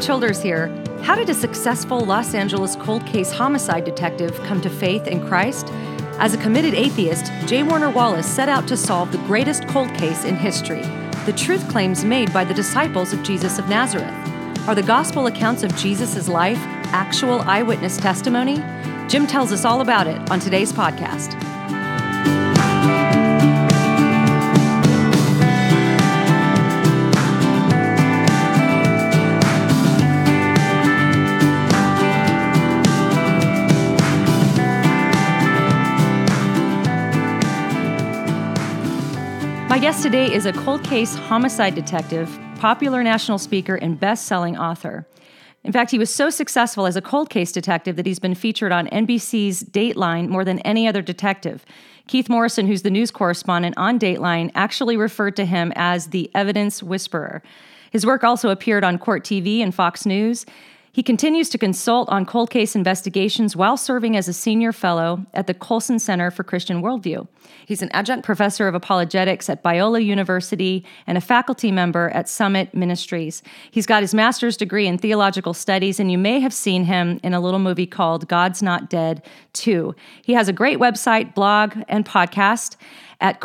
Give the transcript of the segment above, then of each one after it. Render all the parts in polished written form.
Childers here. How did a successful Los Angeles cold case homicide detective come to faith in Christ? As a committed atheist, J. Warner Wallace set out to solve the greatest cold case in history, the truth claims made by the disciples of Jesus of Nazareth. Are the gospel accounts of Jesus' life actual eyewitness testimony? Jim tells us all about it on today's podcast. My guest today is a cold case homicide detective, popular national speaker, and best-selling author. In fact, he was so successful as a cold case detective that he's been featured on NBC's Dateline more than any other detective. Keith Morrison, who's the news correspondent on Dateline, actually referred to him as the evidence whisperer. His work also appeared on Court TV and Fox News. He continues to consult on cold case investigations while serving as a senior fellow at the Colson Center for Christian Worldview. He's an adjunct professor of apologetics at Biola University and a faculty member at Summit Ministries. He's got his master's degree in theological studies, and you may have seen him in a little movie called God's Not Dead 2. He has a great website, blog, and podcast at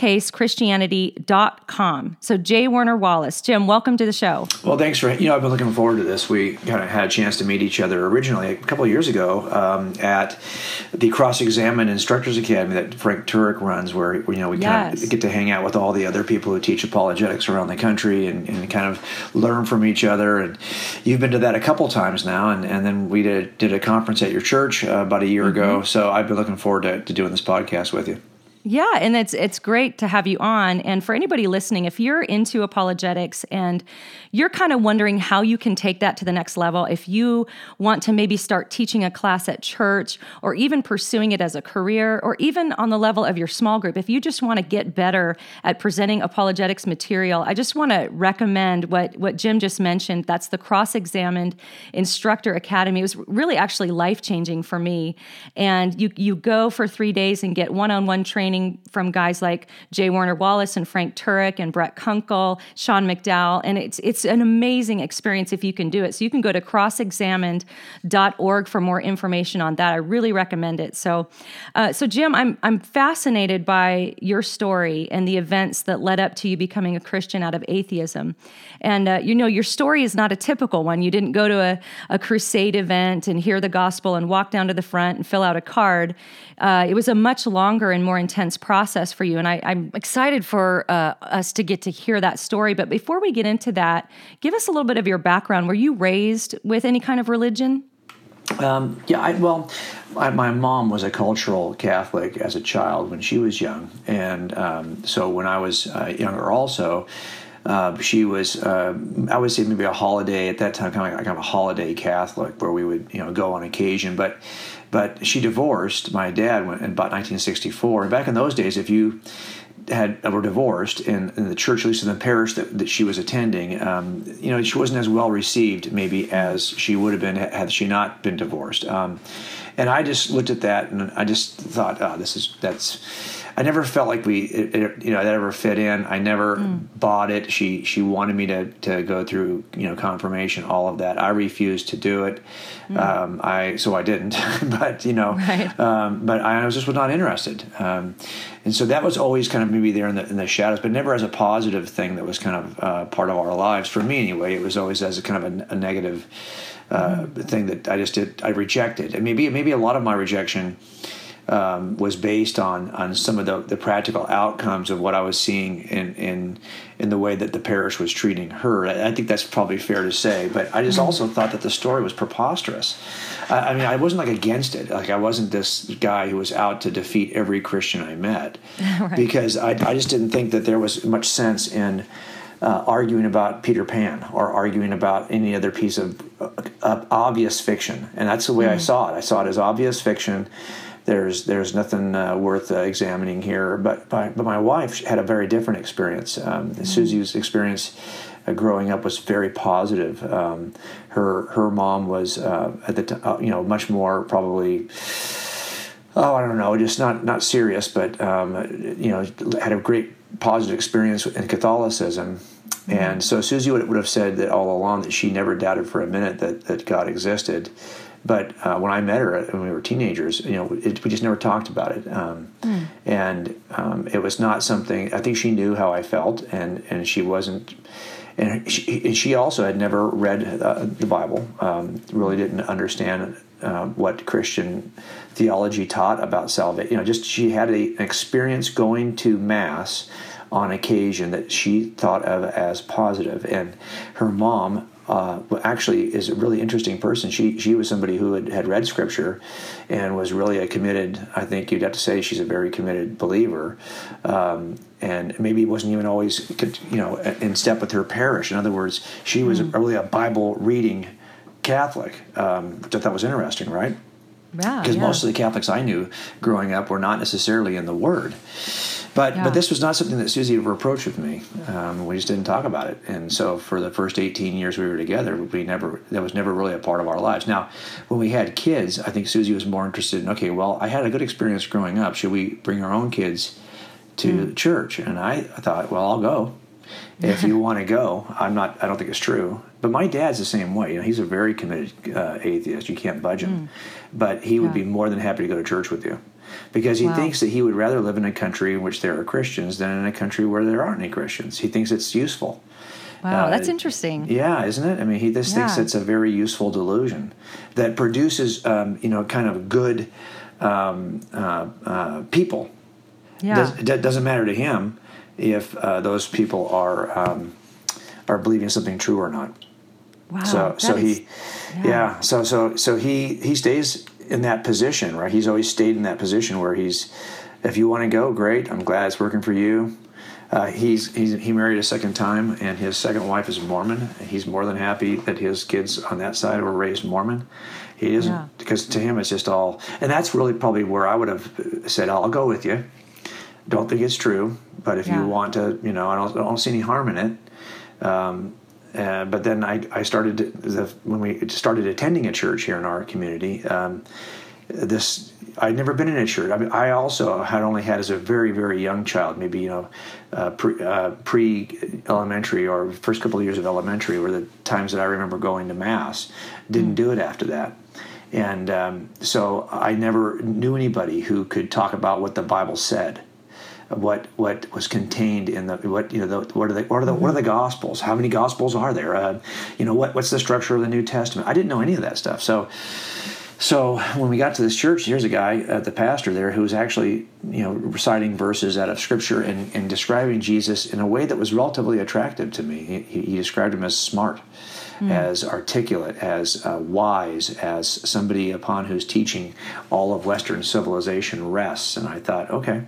coldcasechristianity.com. So J. Warner Wallace. Jim, welcome to the show. Well, thanks for, I've been looking forward to this. We kind of had a chance to meet each other originally a couple of years ago at the Cross-Examine Instructors Academy that Frank Turek runs, where, we kind of get to hang out with all the other people who teach apologetics around the country and kind of learn from each other. And you've been to that a couple times now, and then we did a conference at your church about a year ago. So I've been looking forward to doing this podcast with you. Yeah, and it's great to have you on. And for anybody listening, if you're into apologetics and you're kind of wondering how you can take that to the next level, if you want to maybe start teaching a class at church or even pursuing it as a career or even on the level of your small group, if you just want to get better at presenting apologetics material, I just want to recommend what Jim just mentioned. That's the Cross-Examined Instructor Academy. It was really actually life-changing for me. And you go for 3 days and get one-on-one training from guys like J. Warner Wallace and Frank Turek and Brett Kunkle, Sean McDowell, and it's an amazing experience if you can do it. So you can go to crossexamined.org for more information on that. I really recommend it. So Jim, I'm fascinated by your story and the events that led up to you becoming a Christian out of atheism. And your story is not a typical one. You didn't go to a crusade event and hear the gospel and walk down to the front and fill out a card. It was a much longer and more intense process for you, and I'm excited for us to get to hear that story. But before we get into that, give us a little bit of your background. Were you raised with any kind of religion? My mom was a cultural Catholic as a child when she was young, and so when I was younger also, she was, I would say maybe a holiday at that time, kind of a holiday Catholic where we would, go on occasion. But she divorced my dad in about 1964. And back in those days, if you were divorced in the church, at least in the parish that she was attending, she wasn't as well received maybe as she would have been had she not been divorced. And I just looked at that and I just thought, I never felt like that ever fit in. I never bought it. She wanted me to go through, confirmation, all of that. I refused to do it. So I didn't. But right. But I was not interested. And so that was always kind of maybe there in the shadows, but never as a positive thing that was kind of part of our lives. For me, anyway, it was always as a kind of a negative thing that I rejected. And maybe a lot of my rejection was based on some of the practical outcomes of what I was seeing in the way that the parish was treating her. I think that's probably fair to say, but I just also thought that the story was preposterous. I wasn't against it. I wasn't this guy who was out to defeat every Christian I met, right. Because I just didn't think that there was much sense in arguing about Peter Pan or arguing about any other piece of obvious fiction. And that's the way I saw it. I saw it as obvious fiction. There's nothing worth examining here. But my wife had a very different experience. Susie's experience growing up was very positive. Her mom was at the time, much more probably. I don't know, just not serious, but had a great positive experience in Catholicism. And so Susie would have said that all along that she never doubted for a minute that God existed. But when I met her when we were teenagers, we just never talked about it. And it was not something, I think she knew how I felt, and she wasn't, and she also had never read the Bible, really didn't understand what Christian theology taught about salvation. Just she had an experience going to Mass on occasion that she thought of as positive. And her mom actually is a really interesting person. She was somebody who had read Scripture and was really a committed, I think you'd have to say she's a very committed believer. And maybe wasn't even always, in step with her parish. In other words, she was really a Bible-reading Catholic, which I thought was interesting, right? Yeah. Because most of the Catholics I knew growing up were not necessarily in the Word. But this was not something that Susie ever approached with me. We just didn't talk about it. And so for the first 18 years we were together, that was never really a part of our lives. Now, when we had kids, I think Susie was more interested in, okay, well, I had a good experience growing up. Should we bring our own kids to church? And I thought, well, I'll go. If you want to go, I don't think it's true. But my dad's the same way. He's a very committed atheist. You can't budge him. But he would be more than happy to go to church with you. Because he thinks that he would rather live in a country in which there are Christians than in a country where there aren't any Christians. He thinks it's useful. Wow, that's interesting. Yeah, isn't it? I mean, he just thinks it's a very useful delusion that produces, kind of good people. Yeah. It doesn't matter to him if those people are believing something true or not. Wow. So he stays in that position, right? He's always stayed in that position where if you want to go, great. I'm glad it's working for you. He married a second time, and his second wife is Mormon. He's more than happy that his kids on that side were raised Mormon. He isn't, because to him it's just all, and that's really probably where I would have said, I'll go with you. Don't think it's true, but if you want to, I don't see any harm in it. But then I started when we started attending a church here in our community. I'd never been in a church. I mean, I also had only had as a very, very young child, maybe pre-elementary or first couple of years of elementary, were the times that I remember going to Mass. Didn't do it after that, and so I never knew anybody who could talk about what the Bible said. What was contained in what are the Gospels? How many Gospels are there? What's the structure of the New Testament? I didn't know any of that stuff. So when we got to this church, here's a guy, the pastor there, who was actually reciting verses out of Scripture and describing Jesus in a way that was relatively attractive to me. He described him as smart, as articulate, as wise, as somebody upon whose teaching all of Western civilization rests. And I thought, okay.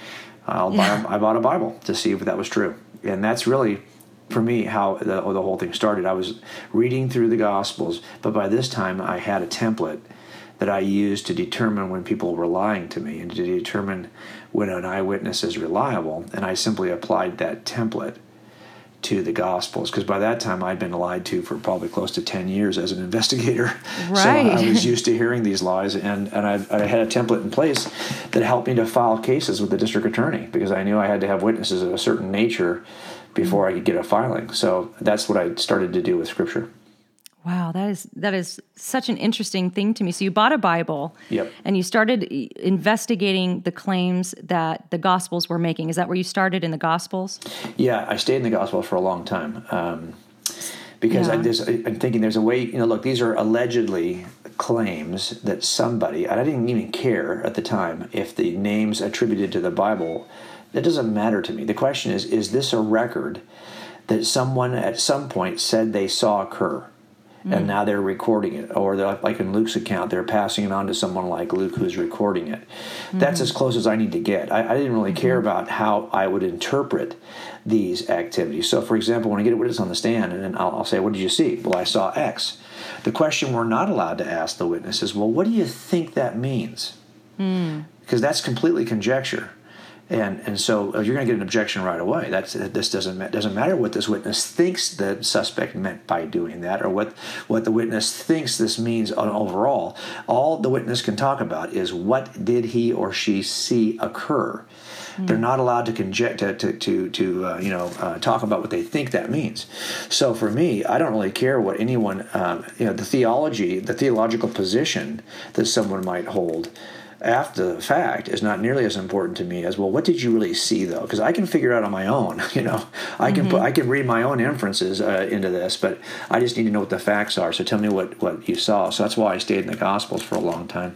I bought a Bible to see if that was true. And that's really, for me, how the whole thing started. I was reading through the Gospels, but by this time I had a template that I used to determine when people were lying to me and to determine when an eyewitness is reliable. And I simply applied that template to the Gospels, because by that time I'd been lied to for probably close to 10 years as an investigator. Right. So I was used to hearing these lies, and I had a template in place that helped me to file cases with the district attorney, because I knew I had to have witnesses of a certain nature before I could get a filing. So that's what I started to do with Scripture. Wow, that is such an interesting thing to me. So you bought a Bible, and you started investigating the claims that the Gospels were making. Is that where you started, in the Gospels? Yeah, I stayed in the Gospels for a long time because I'm thinking there's a way. Look, these are allegedly claims that somebody, and I didn't even care at the time if the names attributed to the Bible. That doesn't matter to me. The question is this a record that someone at some point said they saw occur? And now they're recording it, or they're like in Luke's account, they're passing it on to someone like Luke who's recording it. That's as close as I need to get. I didn't really care about how I would interpret these activities. So, for example, when I get a witness on the stand, and then I'll say, "What did you see?" "Well, I saw X." The question we're not allowed to ask the witness is, "Well, what do you think that means?" Because that's completely conjecture. And so you're going to get an objection right away. This doesn't matter what this witness thinks the suspect meant by doing that, or what the witness thinks this means overall. All the witness can talk about is what did he or she see occur. They're not allowed to talk about what they think that means. So for me, I don't really care what anyone, the theological position that someone might hold after the fact is not nearly as important to me as, well, what did you really see though? Because I can figure it out on my own. I can read my own inferences into this, but I just need to know what the facts are. So tell me what you saw. So that's why I stayed in the Gospels for a long time.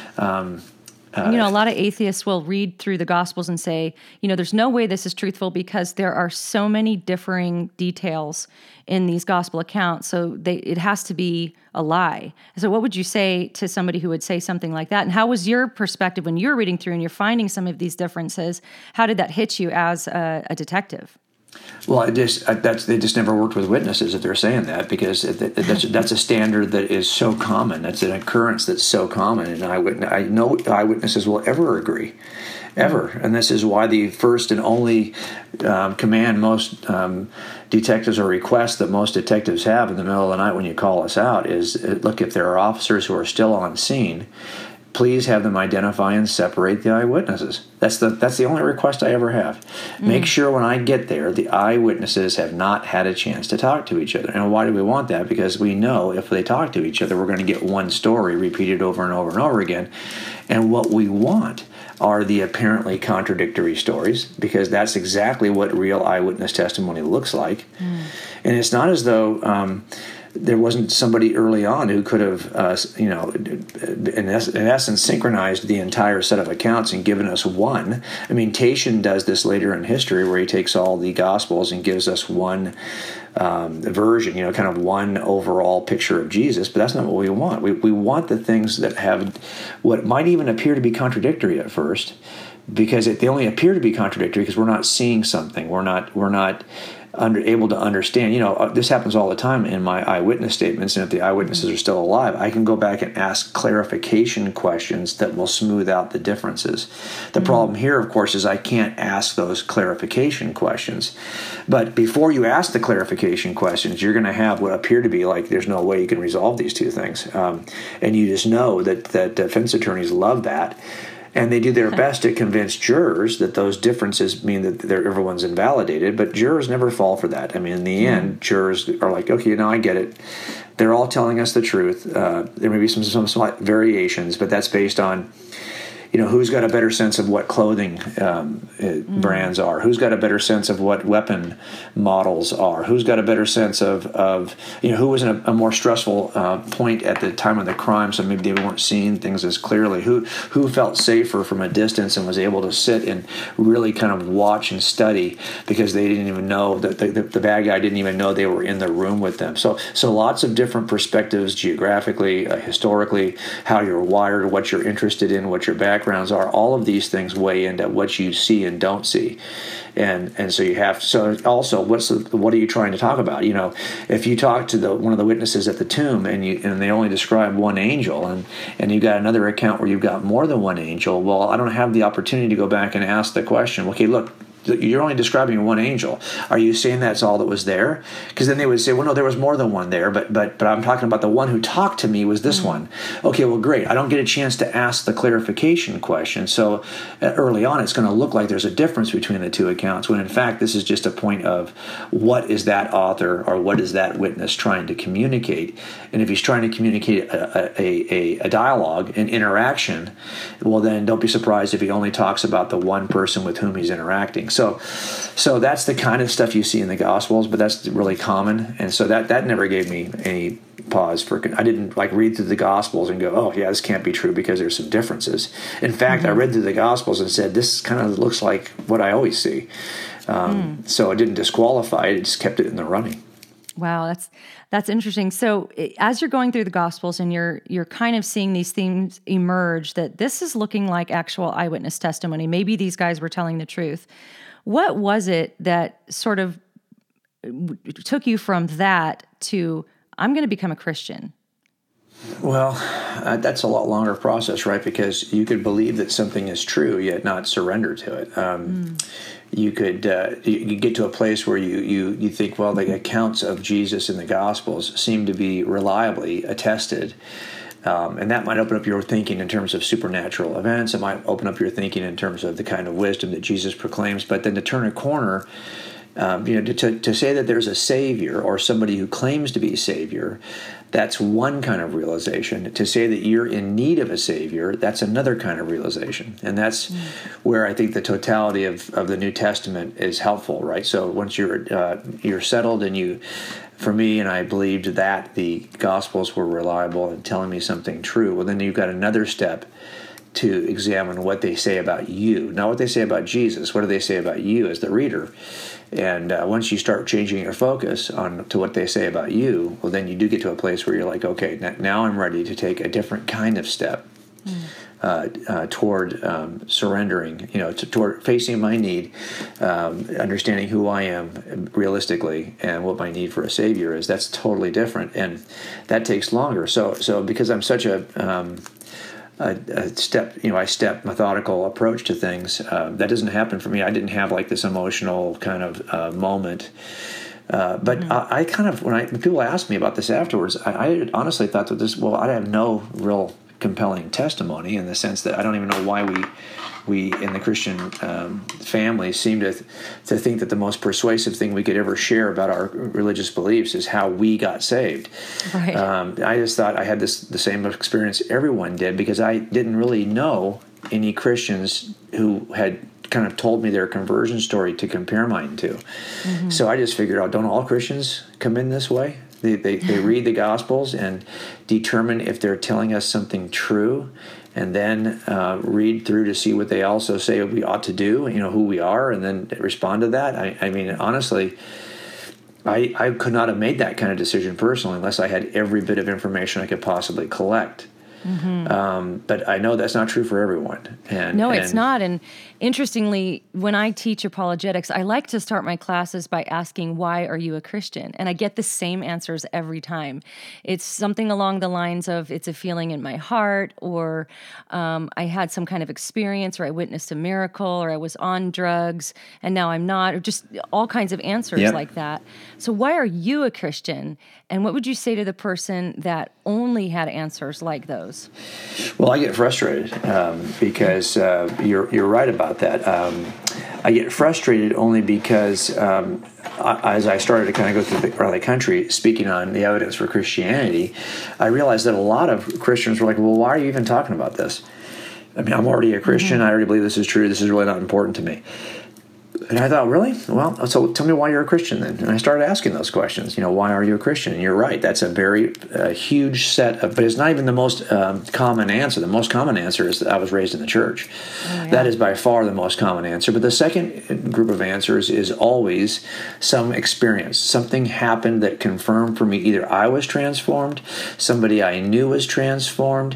A lot of atheists will read through the Gospels and say, there's no way this is truthful because there are so many differing details in these Gospel accounts. So it has to be a lie. So what would you say to somebody who would say something like that? And how was your perspective when you're reading through and you're finding some of these differences? How did that hit you as a detective? Well, they just never worked with witnesses if they're saying that, because that's a standard that is so common. That's an occurrence that's so common, and I know eyewitnesses will ever agree, ever. And this is why the first and only command most detectives or request that most detectives have in the middle of the night when you call us out is, look, if there are officers who are still on scene, please have them identify and separate the eyewitnesses. That's the only request I ever have. Make sure when I get there, the eyewitnesses have not had a chance to talk to each other. And why do we want that? Because we know if they talk to each other, we're going to get one story repeated over and over and over again. And what we want are the apparently contradictory stories, because that's exactly what real eyewitness testimony looks like. And it's not as though there wasn't somebody early on who could have, in essence, synchronized the entire set of accounts and given us one. I mean, Tatian does this later in history, where he takes all the Gospels and gives us one version, kind of one overall picture of Jesus. But that's not what we want. We want the things that have what might even appear to be contradictory at first, because they only appear to be contradictory because we're not seeing something. We're not able to understand. This happens all the time in my eyewitness statements, and if the eyewitnesses are still alive, I can go back and ask clarification questions that will smooth out the differences. The problem here, of course, is I can't ask those clarification questions. But before you ask the clarification questions, you're going to have what appear to be like there's no way you can resolve these two things. And you just know that defense attorneys love that. And they do their best to convince jurors that those differences mean that everyone's invalidated, but jurors never fall for that. I mean, in the end, jurors are like, okay, I get it. They're all telling us the truth. There may be some slight variations, but that's based on, who's got a better sense of what clothing brands are, who's got a better sense of what weapon models are, who's got a better sense of who was in a more stressful point at the time of the crime, so maybe they weren't seeing things as clearly, who felt safer from a distance and was able to sit and really kind of watch and study because they didn't even know that the bad guy didn't even know they were in the room with them. So lots of different perspectives, geographically, historically, how you're wired, what you're interested in, what your backgrounds are. All of these things weigh into what you see and don't see. And so you have, so also what are you trying to talk about? If you talk to one of the witnesses at the tomb and they only describe one angel, and you've got another account where you've got more than one angel, well, I don't have the opportunity to go back and ask the question, okay, look, you're only describing one angel. Are you saying that's all that was there? Because then they would say, well, no, there was more than one there, but I'm talking about the one who talked to me was this one. Okay, well, great. I don't get a chance to ask the clarification question. So early on, it's going to look like there's a difference between the two accounts, when in fact, this is just a point of what is that author or what is that witness trying to communicate? And if he's trying to communicate a dialogue, an interaction, well, then don't be surprised if he only talks about the one person with whom he's interacting. So that's the kind of stuff you see in the Gospels, but that's really common, and so that never gave me any pause for. I didn't read through the Gospels and go, oh yeah, this can't be true because there's some differences. In fact, I read through the Gospels and said, this kind of looks like what I always see. So it didn't disqualify it; it just kept it in the running. Wow, that's interesting. So as you're going through the Gospels and you're kind of seeing these themes emerge, that this is looking like actual eyewitness testimony. Maybe these guys were telling the truth. What was it that sort of took you from that to, I'm going to become a Christian? Well, that's a lot longer process, right? Because you could believe that something is true, yet not surrender to it. You could you get to a place where you think, well, the accounts of Jesus in the Gospels seem to be reliably attested. And that might open up your thinking in terms of supernatural events. It might open up your thinking in terms of the kind of wisdom that Jesus proclaims. But then to turn a corner, to say that there's a Savior or somebody who claims to be Savior, that's one kind of realization. To say that you're in need of a Savior, that's another kind of realization. And that's where I think the totality of the New Testament is helpful, right? So once you're settled and for me, and I believed that the Gospels were reliable and telling me something true, well, then you've got another step to examine what they say about you. Not what they say about Jesus, what do they say about you as the reader? And once you start changing your focus to what they say about you, well, then you do get to a place where you're like, okay, now I'm ready to take a different kind of step toward surrendering, toward facing my need, understanding who I am realistically and what my need for a Savior is. That's totally different, and that takes longer. So because I'm such a step methodical approach to things, that doesn't happen for me. I didn't have like this emotional kind of moment. But I kind of, when people ask me about this afterwards, I honestly thought that I have no real compelling testimony in the sense that I don't even know why we in the Christian family seem to think that the most persuasive thing we could ever share about our religious beliefs is how we got saved. Right. I just thought I had the same experience everyone did, because I didn't really know any Christians who had kind of told me their conversion story to compare mine to. Mm-hmm. So I just figured out, don't all Christians come in this way? They read the Gospels and determine if they're telling us something true, and then read through to see what they also say we ought to do, who we are, and then respond to that. I mean, honestly, I could not have made that kind of decision personally unless I had every bit of information I could possibly collect. Mm-hmm. But I know that's not true for everyone. No, it's not. And interestingly, when I teach apologetics, I like to start my classes by asking, why are you a Christian? And I get the same answers every time. It's something along the lines of, it's a feeling in my heart, or I had some kind of experience, or I witnessed a miracle, or I was on drugs and now I'm not, or just all kinds of answers like that. So why are you a Christian? And what would you say to the person that only had answers like those? Well, I get frustrated because you're right about that. I get frustrated only because as I started to kind of go through the country speaking on the evidence for Christianity, I realized that a lot of Christians were like, well, why are you even talking about this? I mean, I'm already a Christian. Mm-hmm. I already believe this is true. This is really not important to me. And I thought, really? Well, so tell me why you're a Christian then. And I started asking those questions. Why are you a Christian? And you're right. That's a very huge set of, but it's not even the most common answer. The most common answer is that I was raised in the church. Oh, yeah. That is by far the most common answer. But the second group of answers is always some experience. Something happened that confirmed for me either I was transformed, somebody I knew was transformed,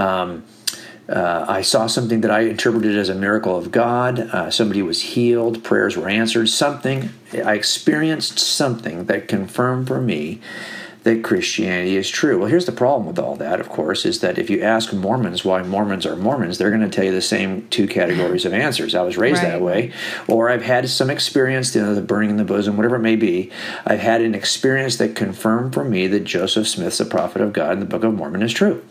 I saw something that I interpreted as a miracle of God. Somebody was healed. Prayers were answered. I experienced something that confirmed for me that Christianity is true. Well, here's the problem with all that, of course, is that if you ask Mormons why Mormons are Mormons, they're going to tell you the same two categories of answers. I was raised that way, or I've had some experience, the burning in the bosom, whatever it may be. I've had an experience that confirmed for me that Joseph Smith's a prophet of God and the Book of Mormon is true.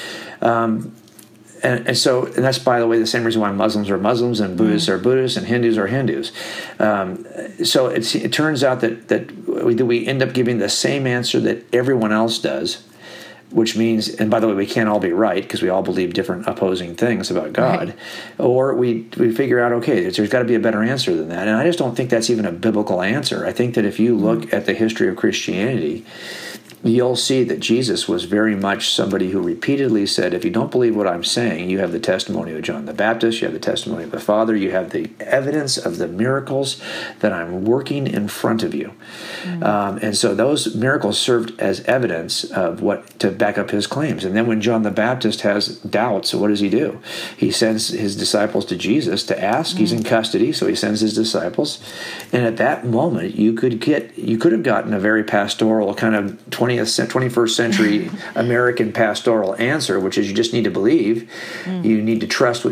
And that's, by the way, the same reason why Muslims are Muslims and Buddhists are Buddhists and Hindus are Hindus. So it turns out that we end up giving the same answer that everyone else does, which means, and by the way, we can't all be right because we all believe different opposing things about God. Right. Or we figure out, okay, there's got to be a better answer than that. And I just don't think that's even a biblical answer. I think that if you look at the history of Christianity, you'll see that Jesus was very much somebody who repeatedly said, if you don't believe what I'm saying, you have the testimony of John the Baptist, you have the testimony of the Father, you have the evidence of the miracles that I'm working in front of you. Mm-hmm. And so those miracles served as evidence of to back up his claims. And then when John the Baptist has doubts, what does he do? He sends his disciples to Jesus to ask. Mm-hmm. He's in custody, so he sends his disciples. And at that moment, you could have gotten a very pastoral kind of 20 21st century American pastoral answer, which is you just need to believe. You need to trust,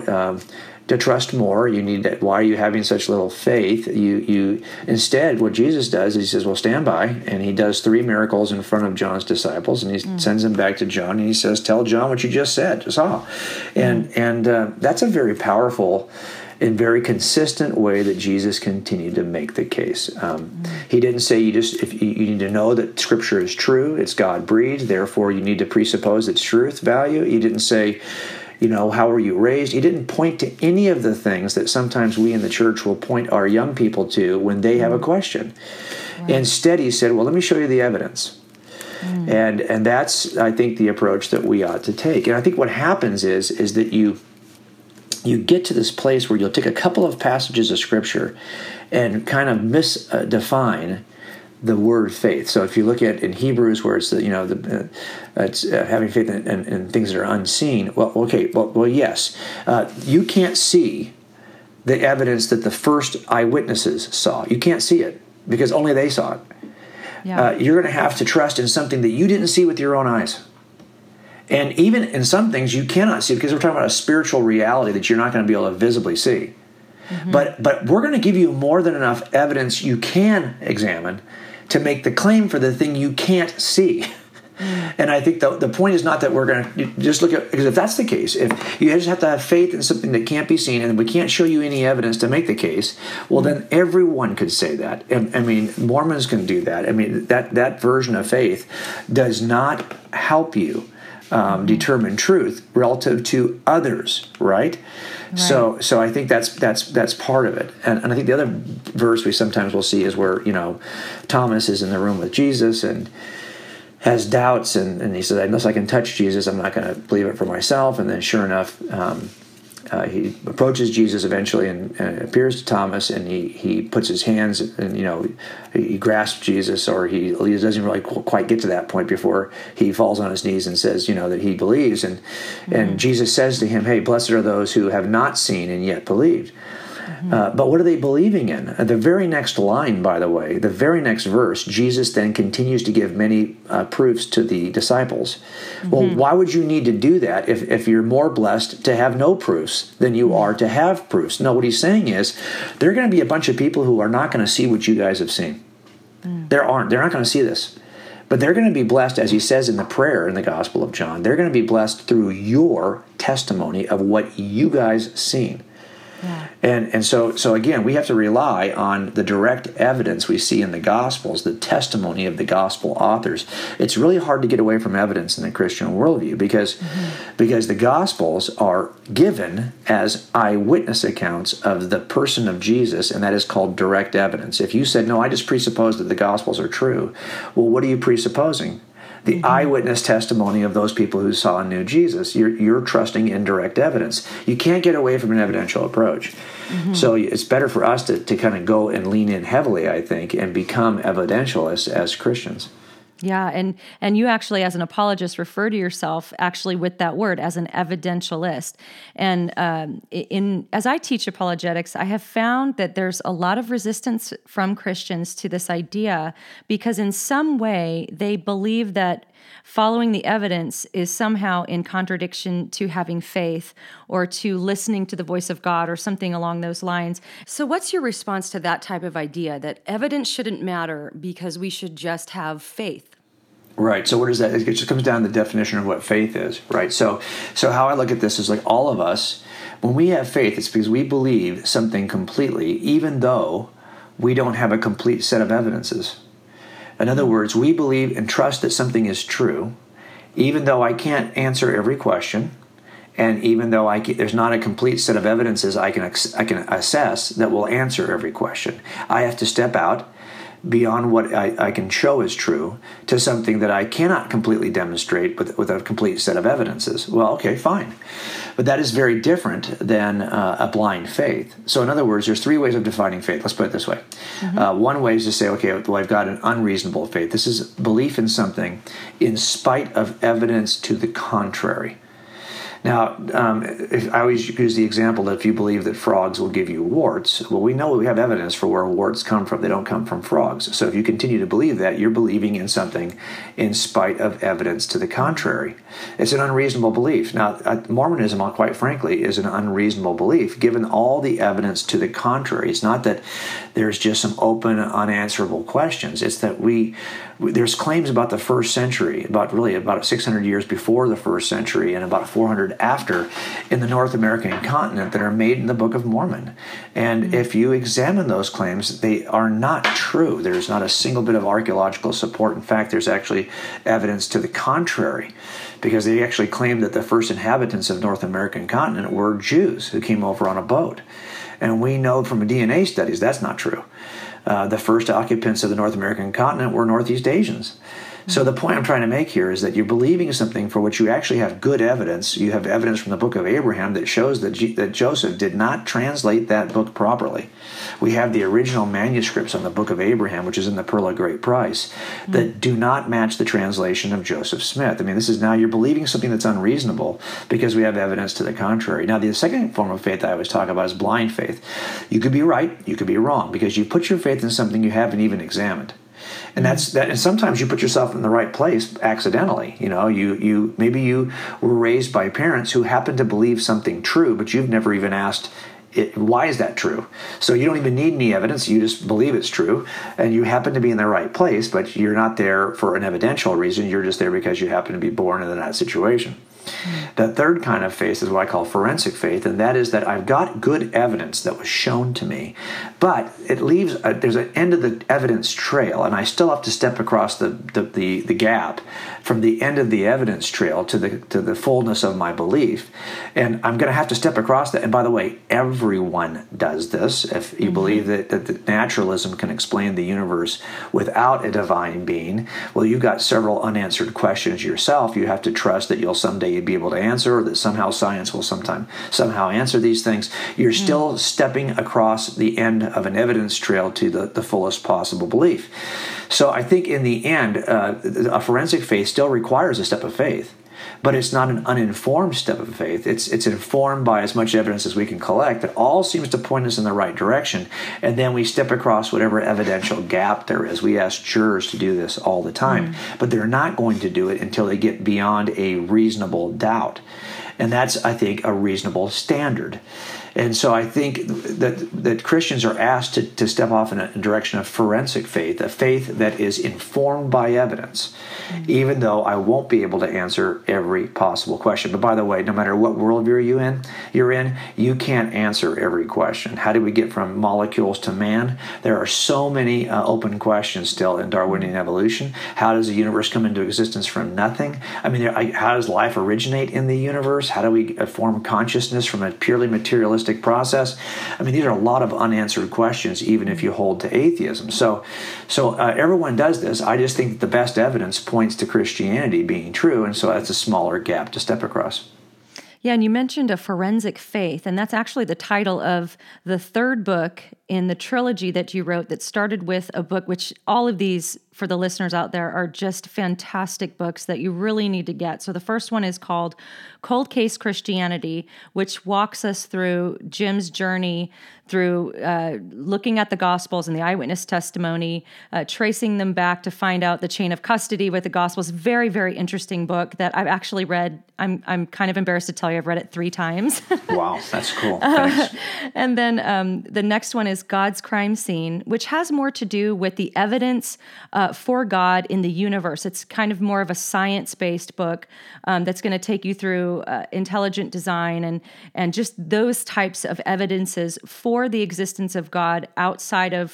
to trust more. You need that. Why are you having such little faith? You instead, what Jesus does is he says, well, stand by, and he does 3 miracles in front of John's disciples, and he sends them back to John, and he says, tell John what you just saw. And that's a very powerful and very consistent way that Jesus continued to make the case. He didn't say you need to know that Scripture is true, it's God breathed, therefore you need to presuppose its truth value. He didn't say, how were you raised? He didn't point to any of the things that sometimes we in the church will point our young people to when they have a question. Right. Instead, he said, well, let me show you the evidence. And that's, I think, the approach that we ought to take. And I think what happens is that you get to this place where you'll take a couple of passages of Scripture and kind of misdefine the word faith. So if you look at in Hebrews where it's it's having faith in things that are unseen. Well, yes, you can't see the evidence that the first eyewitnesses saw. You can't see it because only they saw it. Yeah. You're going to have to trust in something that you didn't see with your own eyes. And even in some things you cannot see because we're talking about a spiritual reality that you're not going to be able to visibly see. But we're going to give you more than enough evidence you can examine to make the claim for the thing you can't see. And I think the point is not that we're going to just look at, because if that's the case, if you just have to have faith in something that can't be seen and we can't show you any evidence to make the case, well, then everyone could say that. And, Mormons can do that. That version of faith does not help you determine truth relative to others, right? So I think that's part of it. And I think the other verse we sometimes will see is where, Thomas is in the room with Jesus and has doubts, and he says, unless I can touch Jesus, I'm not going to believe it for myself. And then sure enough, he approaches Jesus eventually and appears to Thomas, and he puts his hands and he grasps Jesus, or he doesn't really quite get to that point before he falls on his knees and says that he believes, and Jesus says to him, hey, blessed are those who have not seen and yet believed. But what are they believing in? The very next line, by the way, the very next verse, Jesus then continues to give many proofs to the disciples. Well, why would you need to do that if you're more blessed to have no proofs than you are to have proofs? No, what he's saying is there are going to be a bunch of people who are not going to see what you guys have seen. They're not going to see this. But they're going to be blessed, as he says in the prayer in the Gospel of John, they're going to be blessed through your testimony of what you guys seen. Yeah. And so again, we have to rely on the direct evidence we see in the Gospels, the testimony of the Gospel authors. It's really hard to get away from evidence in the Christian worldview because the Gospels are given as eyewitness accounts of the person of Jesus, and that is called direct evidence. If you said, no, I just presuppose that the Gospels are true, well, what are you presupposing? The eyewitness testimony of those people who saw and knew Jesus. You're trusting in direct evidence. You can't get away from an evidential approach. So it's better for us to kind of go and lean in heavily, I think, and become evidentialists as Christians. Yeah, and you actually, as an apologist, refer to yourself actually with that word as an evidentialist. And as I teach apologetics, I have found that there's a lot of resistance from Christians to this idea because in some way they believe that following the evidence is somehow in contradiction to having faith or to listening to the voice of God or something along those lines. So what's your response to that type of idea that evidence shouldn't matter because we should just have faith? Right. So what is that? It just comes down to the definition of what faith is, right? So how I look at this is like all of us, when we have faith, it's because we believe something completely, even though we don't have a complete set of evidences. In other words, we believe and trust that something is true, even though I can't answer every question, and even though there's not a complete set of evidences I can assess that will answer every question. I have to step out beyond what I can show is true to something that I cannot completely demonstrate with a complete set of evidences. Well, okay, fine. But that is very different than a blind faith. So in other words, there's 3 ways of defining faith. Let's put it this way. One way is to say, okay, well, I've got an unreasonable faith. This is belief in something in spite of evidence to the contrary. Now, I always use the example that if you believe that frogs will give you warts, well, we know we have evidence for where warts come from. They don't come from frogs. So if you continue to believe that, you're believing in something in spite of evidence to the contrary. It's an unreasonable belief. Now, Mormonism, quite frankly, is an unreasonable belief, given all the evidence to the contrary. It's not that there's just some open, unanswerable questions. It's that there's claims about the first century, about 600 years before the first century and about 400 after in the North American continent that are made in the Book of Mormon. And if you examine those claims, they are not true. There's not a single bit of archaeological support. In fact, there's actually evidence to the contrary, because they actually claim that the first inhabitants of North American continent were Jews who came over on a boat. And we know from DNA studies that's not true. The first occupants of the North American continent were Northeast Asians. So the point I'm trying to make here is that you're believing something for which you actually have good evidence. You have evidence from the Book of Abraham that shows that Joseph did not translate that book properly. We have the original manuscripts on the Book of Abraham, which is in the Pearl of Great Price, that do not match the translation of Joseph Smith. I mean, this is now you're believing something that's unreasonable because we have evidence to the contrary. Now, the second form of faith I always talk about is blind faith. You could be right, you could be wrong, because you put your faith in something you haven't even examined. And that's that. And sometimes you put yourself in the right place accidentally. Maybe you were raised by parents who happen to believe something true, but you've never even asked, why is that true? So you don't even need any evidence. You just believe it's true, and you happen to be in the right place, but you're not there for an evidential reason. You're just there because you happen to be born in that situation. The third kind of faith is what I call forensic faith, and that is that I've got good evidence that was shown to me, but it leaves there's an end of the evidence trail, and I still have to step across the gap from the end of the evidence trail to the fullness of my belief, and I'm going to have to step across that. And by the way, everyone does this. If you believe that naturalism can explain the universe without a divine being, well, you've got several unanswered questions yourself. You have to trust that you'll someday be able to answer, or that somehow science will somehow answer these things. You're still stepping across the end of an evidence trail to the fullest possible belief. So I think in the end, a forensic faith still requires a step of faith, but it's not an uninformed step of faith. It's informed by as much evidence as we can collect that all seems to point us in the right direction, and then we step across whatever evidential gap there is. We ask jurors to do this all the time, but they're not going to do it until they get beyond a reasonable doubt. And that's, I think, a reasonable standard. And so I think that Christians are asked to step off in a direction of forensic faith, a faith that is informed by evidence, even though I won't be able to answer every possible question. But by the way, no matter what worldview you're in, you can't answer every question. How did we get from molecules to man? There are so many open questions still in Darwinian evolution. How does the universe come into existence from nothing? I mean, how does life originate in the universe? How do we form consciousness from a purely materialistic process? I mean, these are a lot of unanswered questions, even if you hold to atheism. So everyone does this. I just think that the best evidence points to Christianity being true, and so that's a smaller gap to step across. Yeah, and you mentioned a forensic faith, and that's actually the title of the third book in the trilogy that you wrote that started with a book, which all of these, for the listeners out there, are just fantastic books that you really need to get. So the first one is called Cold Case Christianity, which walks us through Jim's journey through looking at the Gospels and the eyewitness testimony, tracing them back to find out the chain of custody with the Gospels. Very, very interesting book that I've actually read. I'm kind of embarrassed to tell you I've read it 3 times. Wow, that's cool. Thanks. And then the next one is God's Crime Scene, which has more to do with the evidence for God in the universe. It's kind of more of a science-based book that's going to take you through intelligent design and just those types of evidences for the existence of God outside of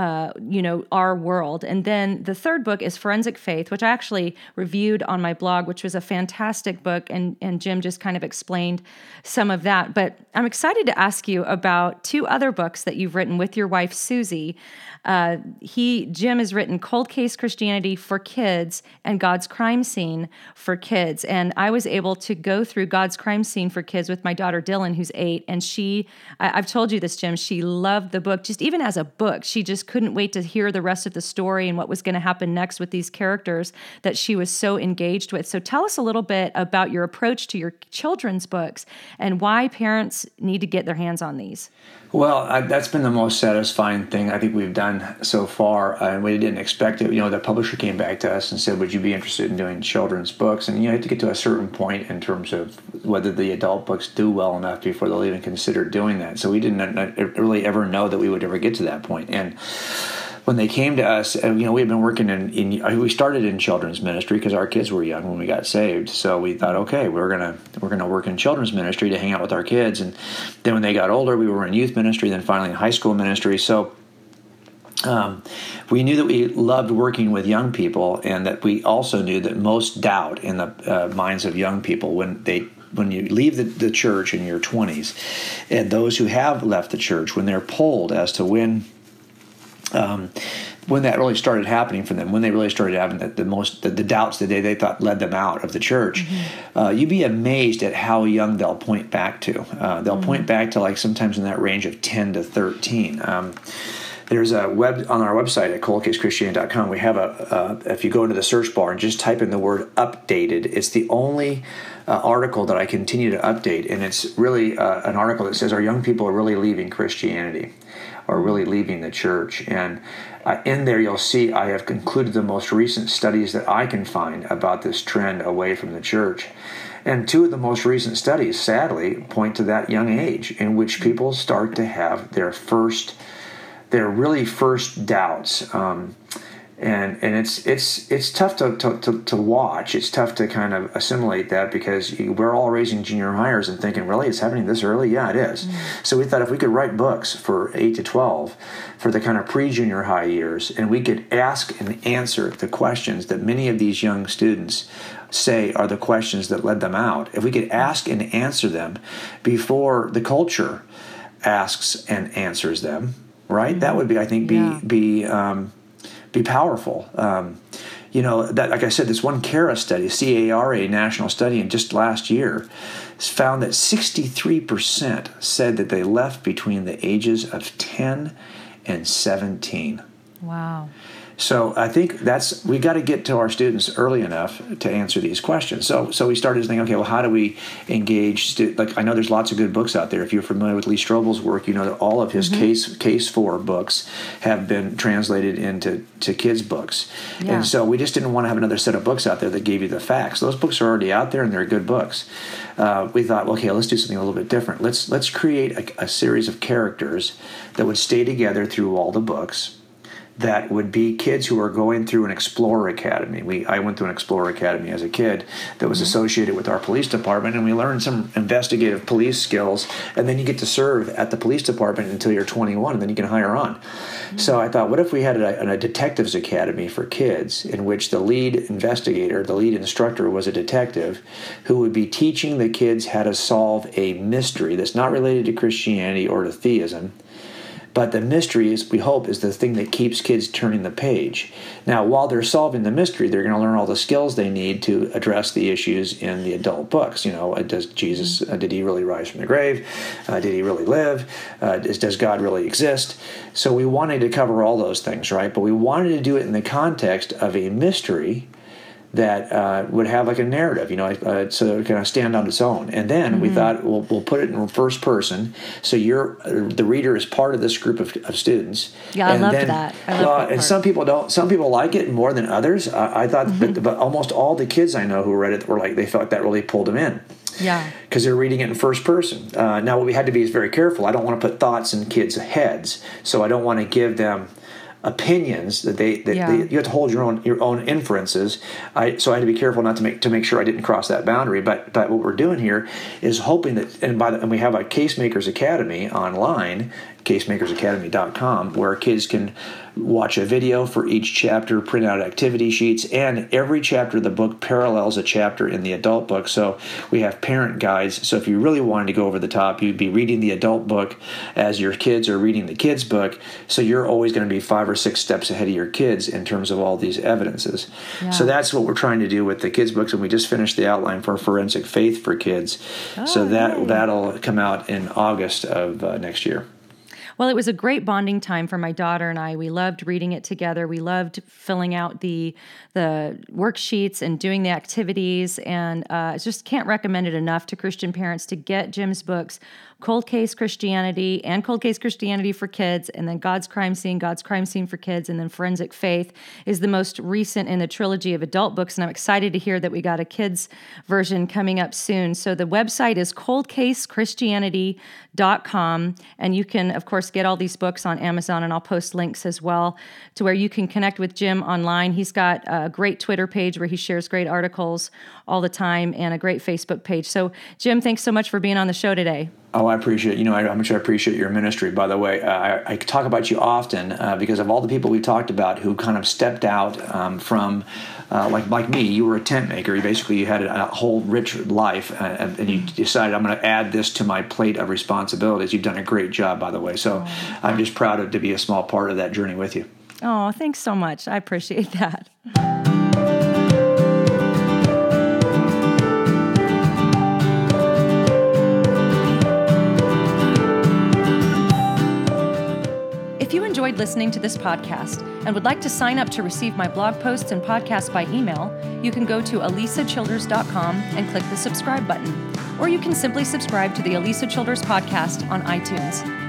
our world. And then the third book is Forensic Faith, which I actually reviewed on my blog, which was a fantastic book, and Jim just kind of explained some of that. But I'm excited to ask you about 2 other books that you've written with your wife, Susie. Jim has written Cold Cold Case Christianity for Kids and God's Crime Scene for Kids. And I was able to go through God's Crime Scene for Kids with my daughter Dylan, who's 8. And I've told you this, Jim, she loved the book, just even as a book. She just couldn't wait to hear the rest of the story and what was going to happen next with these characters that she was so engaged with. So tell us a little bit about your approach to your children's books and why parents need to get their hands on these. Well, that's been the most satisfying thing I think we've done so far, and we didn't expect it. The publisher came back to us and said, would you be interested in doing children's books? And you have to get to a certain point in terms of whether the adult books do well enough before they'll even consider doing that. So we didn't really ever know that we would ever get to that point. And when they came to us, we had been working we started in children's ministry because our kids were young when we got saved. So we thought, okay, we're gonna work in children's ministry to hang out with our kids. And then when they got older, we were in youth ministry, then finally in high school ministry. So we knew that we loved working with young people, and that we also knew that most doubt in the minds of young people when you leave the church in your 20s, and those who have left the church, when they're polled as to when that really started happening for them, when they really started having the doubts that they thought led them out of the church, you'd be amazed at how young they'll point back to. They'll point back to like sometimes in that range of 10 to 13. There's a on our website at coldcasechristianity.com. We have if you go into the search bar and just type in the word updated, it's the only article that I continue to update, and it's really an article that says, our young people are really leaving Christianity, or really leaving the church. And in there you'll see I have concluded the most recent studies that I can find about this trend away from the church. And 2 of the most recent studies, sadly, point to that young age in which people start to have their really first doubts. And it's tough to watch. It's tough to kind of assimilate that, because we're all raising junior hires and thinking, really, it's happening this early? Yeah, it is. So we thought if we could write books for 8 to 12 for the kind of pre-junior high years, and we could ask and answer the questions that many of these young students say are the questions that led them out, if we could ask and answer them before the culture asks and answers them, right? That would be, I think, be powerful. That, like I said, this one CARA study, CARA national study, in just last year, found that 63% said that they left between the ages of 10 and 17. Wow. So I think we got to get to our students early enough to answer these questions. So we started thinking, okay, well, how do we engage? I know there's lots of good books out there. If you're familiar with Lee Strobel's work, you know that all of his Case 4 books have been translated into kids' books. Yeah. And so we just didn't want to have another set of books out there that gave you the facts. Those books are already out there, and they're good books. We thought, okay, let's do something a little bit different. Let's create a series of characters that would stay together through all the books, that would be kids who are going through an Explorer Academy. I went through an Explorer Academy as a kid that was associated with our police department, and we learned some investigative police skills, and then you get to serve at the police department until you're 21, and then you can hire on. So I thought, what if we had a detectives academy for kids in which the lead investigator, the lead instructor, was a detective who would be teaching the kids how to solve a mystery that's not related to Christianity or to theism. But the mystery, we hope, is the thing that keeps kids turning the page. Now, while they're solving the mystery, they're going to learn all the skills they need to address the issues in the adult books. Does Jesus, did he really rise from the grave? Did he really live? Does God really exist? So we wanted to cover all those things, right? But we wanted to do it in the context of a mystery that would have like a narrative, so it kind of stand on its own. And then we thought, we'll put it in first person, so the reader is part of this group of students. Yeah, and I loved that. I loved that and some people don't. Some people like it more than others. I thought, but almost all the kids I know who read it were like, they felt that really pulled them in. Yeah. Because they're reading it in first person. Now, what we had to be is very careful. I don't want to put thoughts in kids' heads, so I don't want to give them opinions that you have to hold your own inferences. So I had to be careful not to make sure I didn't cross that boundary. But what we're doing here is hoping that, and we have a Casemakers Academy online, casemakersacademy.com, where kids can watch a video for each chapter, print out activity sheets, and every chapter of the book parallels a chapter in the adult book. So we have parent guides. So if you really wanted to go over the top, you'd be reading the adult book as your kids are reading the kids' book. So you're always going to be 5 or 6 steps ahead of your kids in terms of all these evidences. Yeah. So that's what we're trying to do with the kids' books, and we just finished the outline for Forensic Faith for Kids. So that'll come out in August of next year. Well, it was a great bonding time for my daughter and I. We loved reading it together. We loved filling out the worksheets and doing the activities. And just can't recommend it enough to Christian parents to get Jim's books, Cold Case Christianity and Cold Case Christianity for Kids, and then God's Crime Scene for Kids, and then Forensic Faith is the most recent in the trilogy of adult books. And I'm excited to hear that we got a kids version coming up soon. So the website is coldcasechristianity.com. And you can, of course, get all these books on Amazon, and I'll post links as well to where you can connect with Jim online. He's got a great Twitter page where he shares great articles all the time, and a great Facebook page. So, Jim, thanks so much for being on the show today. Oh, I appreciate, how much I appreciate your ministry, by the way. I talk about you often because of all the people we talked about who kind of stepped out from, like me. You were a tent maker. You had a whole rich life, and you decided, I'm going to add this to my plate of responsibilities. You've done a great job, by the way. So I'm just proud to be a small part of that journey with you. Oh, thanks so much. I appreciate that. If you enjoyed listening to this podcast and would like to sign up to receive my blog posts and podcasts by email, you can go to alisachilders.com and click the subscribe button. Or you can simply subscribe to the Alisa Childers podcast on iTunes.